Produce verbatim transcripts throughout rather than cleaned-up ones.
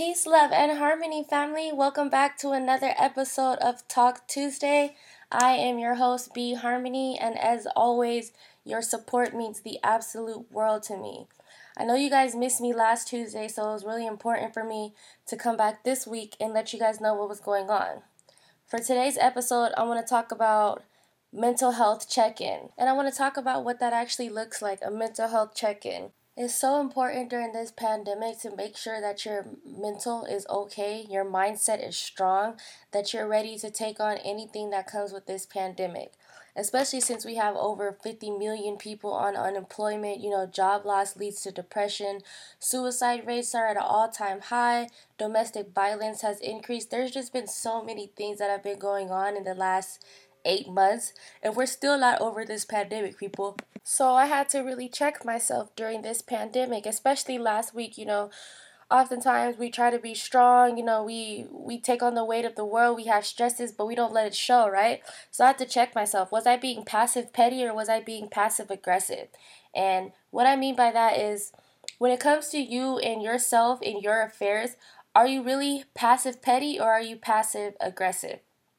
Peace, love, and harmony, family. Welcome back to another episode of Talk Tuesday. I am your host, B Harmony, and as always, your support means the absolute world to me. I know you guys missed me last Tuesday, so it was really important for me to come back this week and let you guys know what was going on. For today's episode, I want to talk about mental health check-in, and I want to talk about what that actually looks like, a mental health check-in. It's so important during this pandemic to make sure that your mental is okay, your mindset is strong, that you're ready to take on anything that comes with this pandemic. Especially since we have over fifty million people on unemployment, you know, job loss leads to depression, suicide rates are at an all-time high, domestic violence has increased. There's just been so many things that have been going on in the last eight months, and we're still not over this pandemic, people. So I had to really check myself during this pandemic, especially last week. You know, oftentimes we try to be strong, you know, we we take on the weight of the world, we have stresses, but we don't let it show, right? So I had to check myself. Was I being passive petty or was I being passive aggressive? And what I mean by that is when it comes to you and yourself and your affairs, are you really passive petty or are you passive aggressive?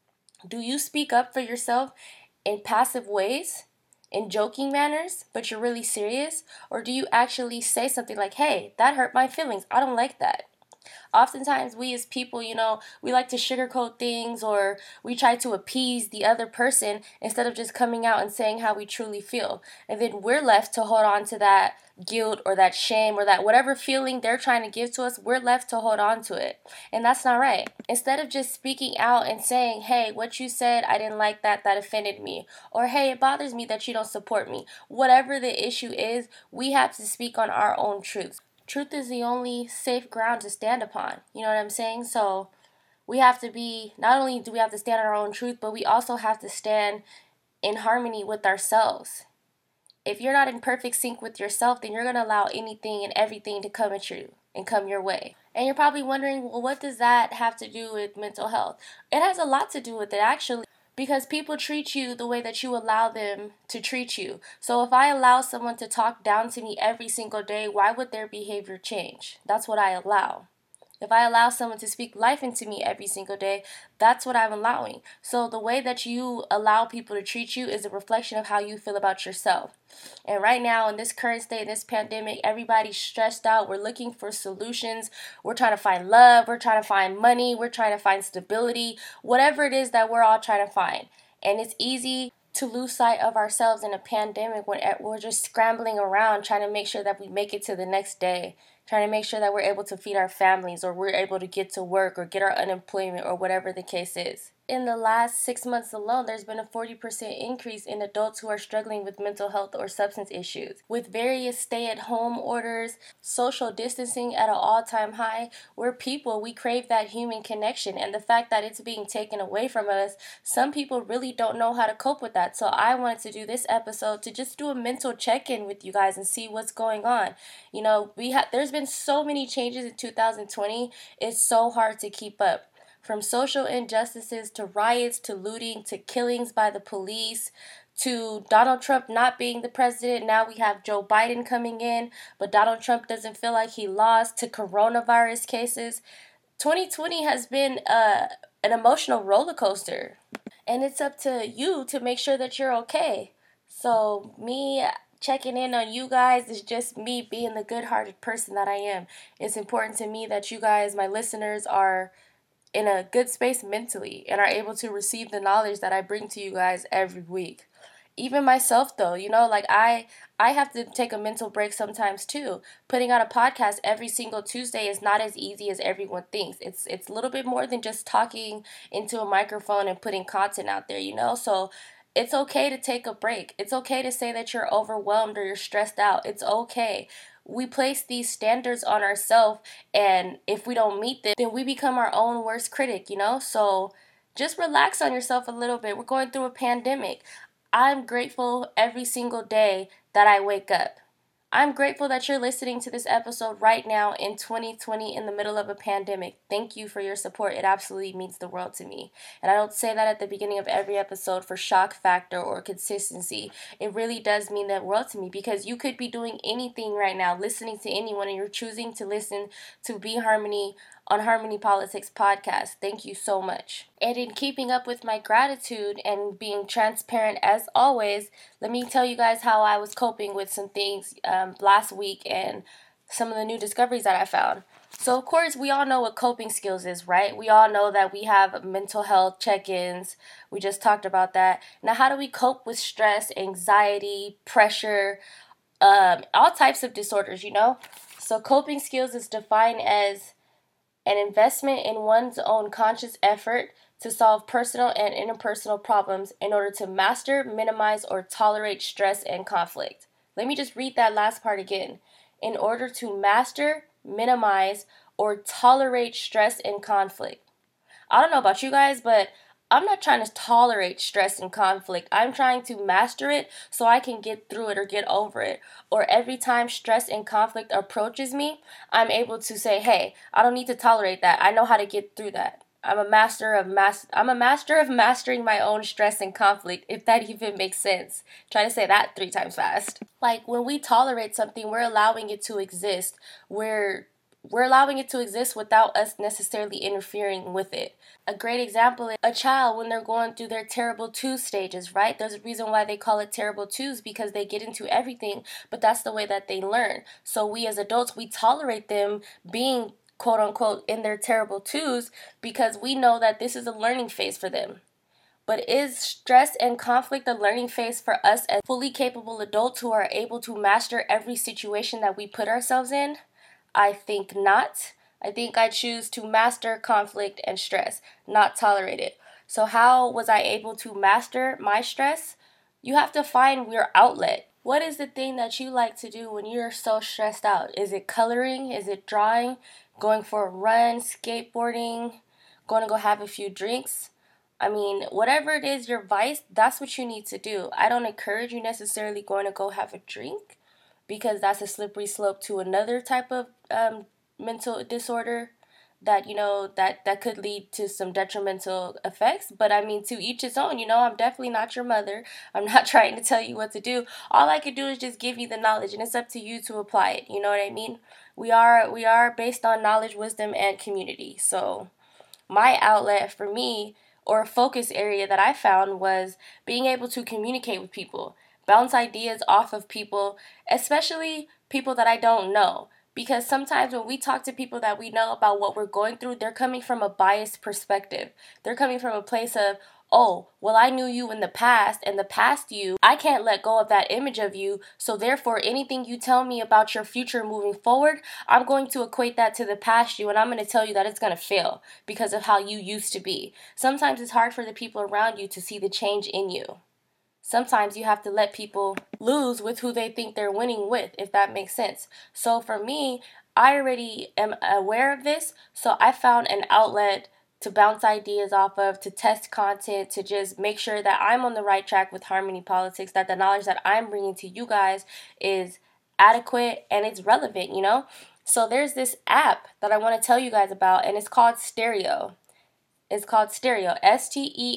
Do you speak up for yourself in passive ways, in joking manners, but you're really serious? Or do you actually say something like, hey, that hurt my feelings, I don't like that? Oftentimes, we as people, you know, we like to sugarcoat things or we try to appease the other person instead of just coming out and saying how we truly feel. And then we're left to hold on to that guilt or that shame or that whatever feeling they're trying to give to us, we're left to hold on to it. And that's not right. Instead of just speaking out and saying, hey, what you said, I didn't like that, that offended me. Or, hey, it bothers me that you don't support me. Whatever the issue is, we have to speak on our own truths. Truth is the only safe ground to stand upon. You know what I'm saying? So we have to be, not only do we have to stand on our own truth, but we also have to stand in harmony with ourselves. If you're not in perfect sync with yourself, then you're going to allow anything and everything to come at you and come your way. And you're probably wondering, well, what does that have to do with mental health? It has a lot to do with it, actually. Because people treat you the way that you allow them to treat you. So if I allow someone to talk down to me every single day, why would their behavior change? That's what I allow. If I allow someone to speak life into me every single day, that's what I'm allowing. So the way that you allow people to treat you is a reflection of how you feel about yourself. And right now, in this current state, in this pandemic, everybody's stressed out. We're looking for solutions. We're trying to find love. We're trying to find money. We're trying to find stability. Whatever it is that we're all trying to find. And it's easy to lose sight of ourselves in a pandemic when we're just scrambling around trying to make sure that we make it to the next day, trying to make sure that we're able to feed our families or we're able to get to work or get our unemployment or whatever the case is. In the last six months alone, there's been a forty percent increase in adults who are struggling with mental health or substance issues. With various stay-at-home orders, social distancing at an all-time high, we're people, we crave that human connection. And the fact that it's being taken away from us, some people really don't know how to cope with that. So I wanted to do this episode to just do a mental check-in with you guys and see what's going on. You know, we have there's been so many changes in two thousand twenty, it's so hard to keep up. From social injustices to riots to looting to killings by the police to Donald Trump not being the president. Now we have Joe Biden coming in, but Donald Trump doesn't feel like he lost, to coronavirus cases. twenty twenty has been uh, an emotional roller coaster, and it's up to you to make sure that you're okay. So me checking in on you guys is just me being the good-hearted person that I am. It's important to me that you guys, my listeners, are in a good space mentally and are able to receive the knowledge that I bring to you guys every week. Even myself though, you know, like I I have to take a mental break sometimes too. Putting out a podcast every single Tuesday is not as easy as everyone thinks. It's it's a little bit more than just talking into a microphone and putting content out there, you know? So it's okay to take a break. It's okay to say that you're overwhelmed or you're stressed out. It's okay. We place these standards on ourselves, and if we don't meet them, then we become our own worst critic, you know? So just relax on yourself a little bit. We're going through a pandemic. I'm grateful every single day that I wake up. I'm grateful that you're listening to this episode right now in twenty twenty in the middle of a pandemic. Thank you for your support. It absolutely means the world to me. And I don't say that at the beginning of every episode for shock factor or consistency. It really does mean the world to me because you could be doing anything right now, listening to anyone, and you're choosing to listen to Be Harmony on Harmony Politics Podcast. Thank you so much. And in keeping up with my gratitude and being transparent as always, let me tell you guys how I was coping with some things um, last week and some of the new discoveries that I found. So, of course, we all know what coping skills is, right? We all know that we have mental health check-ins. We just talked about that. Now, how do we cope with stress, anxiety, pressure, um, all types of disorders, you know? So, coping skills is defined as an investment in one's own conscious effort to solve personal and interpersonal problems in order to master, minimize, or tolerate stress and conflict. Let me just read that last part again. In order to master, minimize, or tolerate stress and conflict. I don't know about you guys, but I'm not trying to tolerate stress and conflict. I'm trying to master it so I can get through it or get over it. Or every time stress and conflict approaches me, I'm able to say, hey, I don't need to tolerate that. I know how to get through that. I'm a master of mas- I'm a master of mastering my own stress and conflict, if that even makes sense. Try to say that three times fast. Like when we tolerate something, we're allowing it to exist. We're we're allowing it to exist without us necessarily interfering with it. A great example is a child when they're going through their terrible twos stages, right? There's a reason why they call it terrible twos, because they get into everything, but that's the way that they learn. So we as adults, we tolerate them being quote unquote in their terrible twos because we know that this is a learning phase for them. But is stress and conflict a learning phase for us as fully capable adults who are able to master every situation that we put ourselves in? I think not. I think I choose to master conflict and stress, not tolerate it. So how was I able to master my stress? You have to find your outlet. What is the thing that you like to do when you're so stressed out? Is it coloring? Is it drawing? Going for a run? Skateboarding? Going to go have a few drinks? I mean, whatever it is, your vice, that's what you need to do. I don't encourage you necessarily going to go have a drink, because that's a slippery slope to another type of um, mental disorder that, you know, that, that could lead to some detrimental effects. But I mean, to each his own, you know, I'm definitely not your mother. I'm not trying to tell you what to do. All I could do is just give you the knowledge, and it's up to you to apply it. You know what I mean? We are, we are based on knowledge, wisdom, and community. So my outlet for me, or focus area that I found, was being able to communicate with people, bounce ideas off of people, especially people that I don't know. Because sometimes when we talk to people that we know about what we're going through, they're coming from a biased perspective. They're coming from a place of, oh, well, I knew you in the past, and the past you, I can't let go of that image of you, so therefore anything you tell me about your future moving forward, I'm going to equate that to the past you, and I'm going to tell you that it's going to fail because of how you used to be. Sometimes it's hard for the people around you to see the change in you. Sometimes you have to let people lose with who they think they're winning with, if that makes sense. So for me, I already am aware of this, so I found an outlet to bounce ideas off of, to test content, to just make sure that I'm on the right track with Harmony Politics, that the knowledge that I'm bringing to you guys is adequate and it's relevant, you know? So there's this app that I want to tell you guys about, and it's called Stereo. It's called Stereo, S T E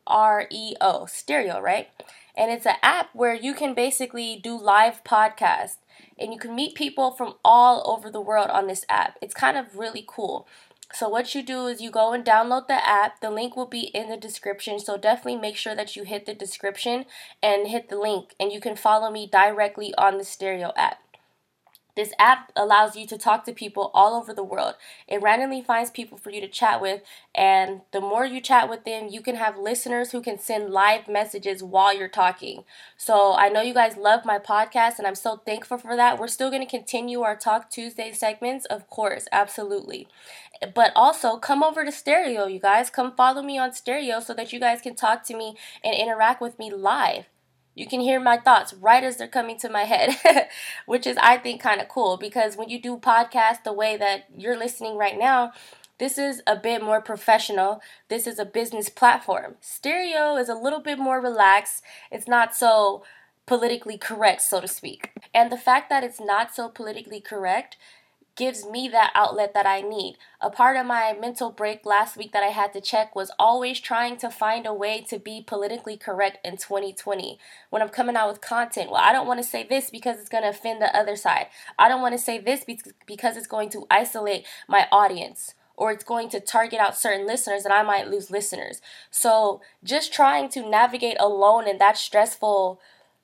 R E O, Stereo, right? And it's an app where you can basically do live podcasts, and you can meet people from all over the world on this app. It's kind of really cool. So what you do is you go and download the app. The link will be in the description, so definitely make sure that you hit the description and hit the link, and you can follow me directly on the Stereo app. This app allows you to talk to people all over the world. It randomly finds people for you to chat with, and the more you chat with them, you can have listeners who can send live messages while you're talking. So I know you guys love my podcast, and I'm so thankful for that. We're still going to continue our Talk Tuesday segments, of course, absolutely. But also, come over to Stereo, you guys. Come follow me on Stereo so that you guys can talk to me and interact with me live. You can hear my thoughts right as they're coming to my head, which is, I think, kind of cool, because when you do podcasts the way that you're listening right now, this is a bit more professional. This is a business platform. Stereo is a little bit more relaxed. It's not so politically correct, so to speak. And the fact that it's not so politically correct gives me that outlet that I need. A part of my mental break last week that I had to check was always trying to find a way to be politically correct in twenty twenty. When I'm coming out with content, well, I don't want to say this because it's going to offend the other side. I don't want to say this because it's going to isolate my audience. or it's going to target out certain listeners, and I might lose listeners. So just trying to navigate alone in that stressful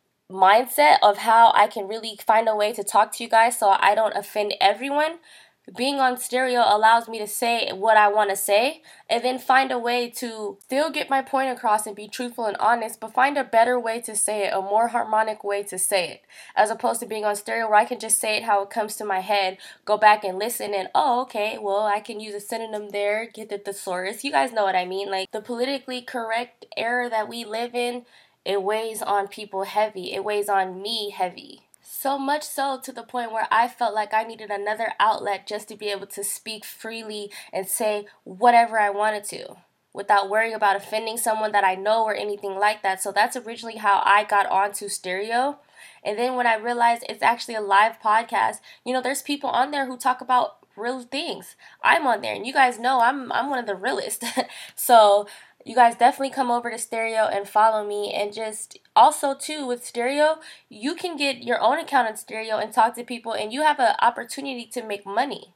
mindset of how I can really find a way to talk to you guys so I don't offend everyone. Being on stereo allows me to say what I want to say and then find a way to still get my point across and be truthful and honest, but find a better way to say it, a more harmonic way to say it, as opposed to being on stereo where I can just say it how it comes to my head, go back and listen, and oh, okay, well, I can use a synonym there, get the thesaurus. You guys know what I mean. Like, the politically correct era that we live in, it weighs on people heavy. It weighs on me heavy. So much so to the point where I felt like I needed another outlet just to be able to speak freely and say whatever I wanted to without worrying about offending someone that I know or anything like that. So that's originally how I got onto stereo. And then when I realized it's actually a live podcast, you know, there's people on there who talk about real things. I'm on there, and you guys know I'm I'm one of the realest. So you guys definitely come over to Stereo and follow me. And just also too with Stereo, you can get your own account on Stereo and talk to people, and you have an opportunity to make money.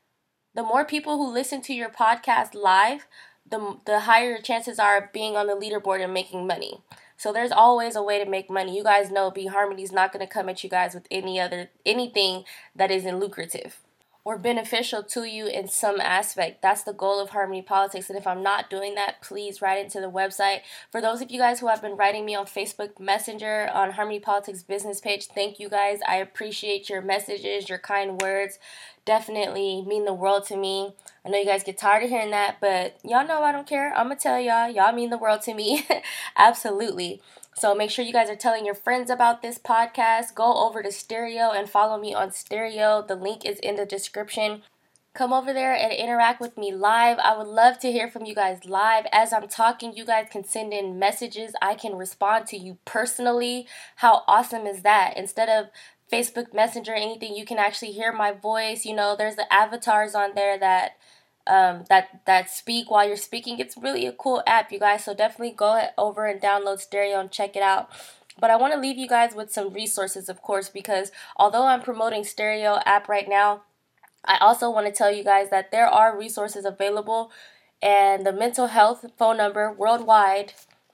The more people who listen to your podcast live, the the higher your chances are of being on the leaderboard and making money. So there's always a way to make money. You guys know B Harmony's not going to come at you guys with any other anything that isn't lucrative or beneficial to you in some aspect. That's the goal of Harmony Politics. And if I'm not doing that, please write into the website. For those of you guys who have been writing me on Facebook Messenger on Harmony Politics business page, thank you guys. I appreciate your messages, your kind words. Definitely mean the world to me. I know you guys get tired of hearing that, but y'all know I don't care. I'm going to tell y'all, y'all mean the world to me. Absolutely. So make sure you guys are telling your friends about this podcast. Go over to Stereo and follow me on Stereo. The link is in the description. Come over there and interact with me live. I would love to hear from you guys live. As I'm talking, you guys can send in messages. I can respond to you personally. How awesome is that? Instead of Facebook Messenger or anything, you can actually hear my voice. You know, there's the avatars on there that um, that that speak while you're speaking. It's really a cool app, you guys. So definitely go over and download Stereo and check it out. But I want to leave you guys with some resources, of course, because although I'm promoting Stereo app right now, I also want to tell you guys that there are resources available, and the mental health phone number worldwide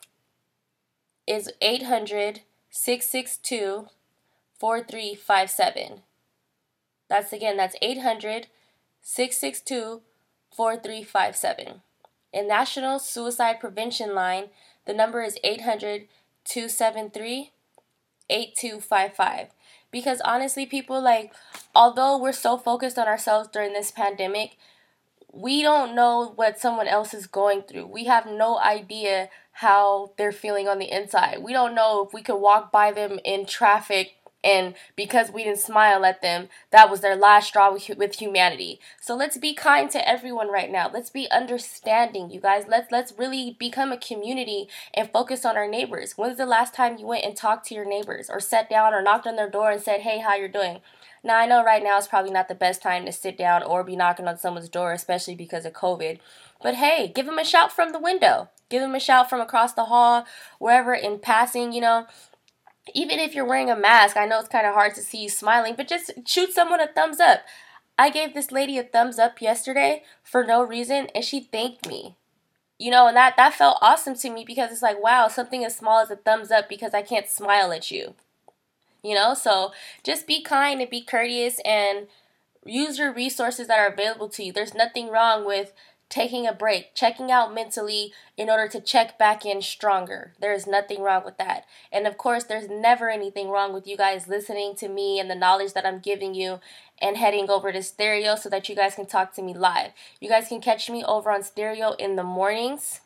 is eight hundred, six six two, four three five seven. That's again, that's eight hundred, six six two, four three five seven. In National Suicide Prevention Line, the number is eight hundred, two seven three, eight two five five. Because honestly, people, like, although we're so focused on ourselves during this pandemic, we don't know what someone else is going through. We have no idea how they're feeling on the inside. We don't know if we could walk by them in traffic and because we didn't smile at them, that was their last straw with, with humanity. So let's be kind to everyone right now. Let's be understanding, you guys. Let's let's really become a community and focus on our neighbors. When's the last time you went and talked to your neighbors or sat down or knocked on their door and said, hey, how you're doing? Now, I know right now is probably not the best time to sit down or be knocking on someone's door, especially because of COVID. But hey, give them a shout from the window. Give them a shout from across the hall, wherever in passing, you know. Even if you're wearing a mask, I know it's kind of hard to see you smiling, but just shoot someone a thumbs up. I gave this lady a thumbs up yesterday for no reason, and she thanked me. You know, and that, that felt awesome to me because it's like, wow, something as small as a thumbs up because I can't smile at you. You know, so just be kind and be courteous and use your resources that are available to you. There's nothing wrong with taking a break, checking out mentally in order to check back in stronger. There is nothing wrong with that. And of course, there's never anything wrong with you guys listening to me and the knowledge that I'm giving you and heading over to Stereo so that you guys can talk to me live. You guys can catch me over on Stereo in the mornings.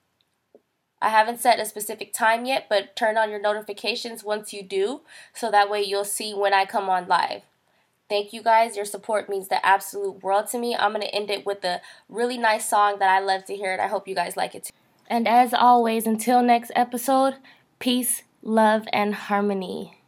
I haven't set a specific time yet, but turn on your notifications once you do, so that way you'll see when I come on live. Thank you guys. Your support means the absolute world to me. I'm going to end it with a really nice song that I love to hear, and I hope you guys like it too. And as always, until next episode, peace, love, and harmony.